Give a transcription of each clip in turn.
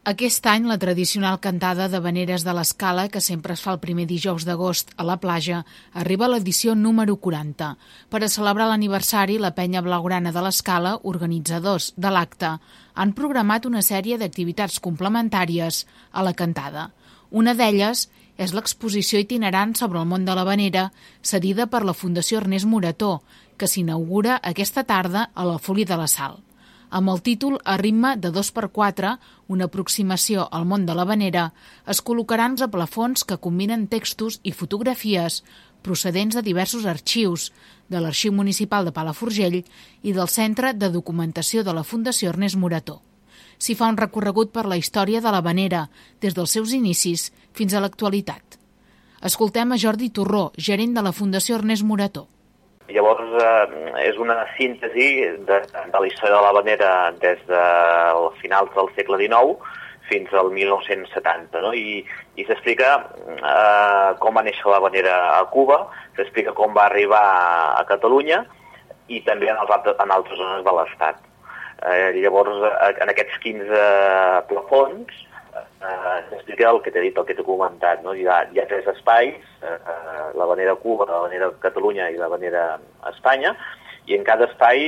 Aquest any, la tradicional cantada d'havaneres de l'Escala, que sempre es fa el primer dijous d'agost a la platja, arriba a l'edició número 40. Per a celebrar l'aniversari, la Penya Blaugrana de l'Escala, organitzadors de l'acte, han programat una sèrie d'activitats complementàries a la cantada. Una d'elles és l'exposició itinerant sobre el món de l'havanera, cedida per la Fundació Ernest Morató, que s'inaugura aquesta tarda a l'Alfolí de la Sal. Amb el títol A ritme de 2x4, una aproximació al món de l'havanera, es col·locaran a plafons que combinen textos i fotografies procedents de diversos arxius, de l'Arxiu Municipal de Palafrugell i del Centre de Documentació de la Fundació Ernest Morató. S'hi fa un recorregut per la història de l'havanera, des dels seus inicis fins a l'actualitat. Escoltem a Jordi Torró, gerent de la Fundació Ernest Morató. Llavors, és una síntesi de la història de l'havanera des de finals del segle XIX fins al 1970, no? I s'explica com va néixer l'havanera a Cuba, s'explica com va arribar a Catalunya i també en altres zones de l'Estat. Llavors, en aquests 15 plafons, s'explica el que t'he dit, el que t'he comentat, no? Hi ha 3 espais, l'havanera Cuba, l'havanera Catalunya i l'havanera Espanya, i en cada espai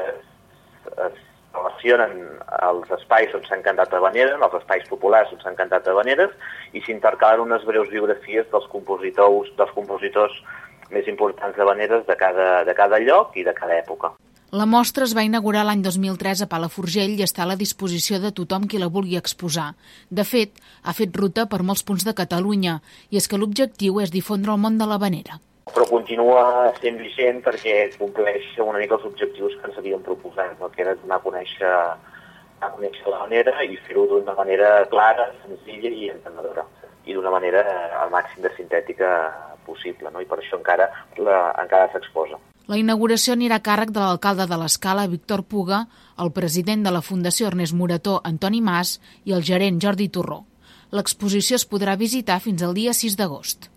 es relacionen els espais on s'han cantat habaneres, els espais populars on s'han cantat habaneres, i s'intercalen unes breus biografies dels compositors més importants d'habaneres de cada lloc i de cada època. La mostra es va inaugurar l'any 2003 a Palafrugell i està a la disposició de tothom qui la vulgui exposar. De fet, ha fet ruta per molts punts de Catalunya i és que l'objectiu és difondre el món de l'havanera. Però continua sent vigent perquè compleix una mica els objectius que ens havíem proposat, no? Que era donar a conèixer l'havanera i fer-ho d'una manera clara, senzilla i entenedora, i d'una manera al màxim de sintètica possible, no? I per això encara s'exposa. La inauguració anirà a càrrec de l'alcalde de l'Escala, Víctor Puga, el president de la Fundació Ernest Morató, Antoni Mas, i el gerent Jordi Torró. L'exposició es podrà visitar fins al dia 6 d'agost.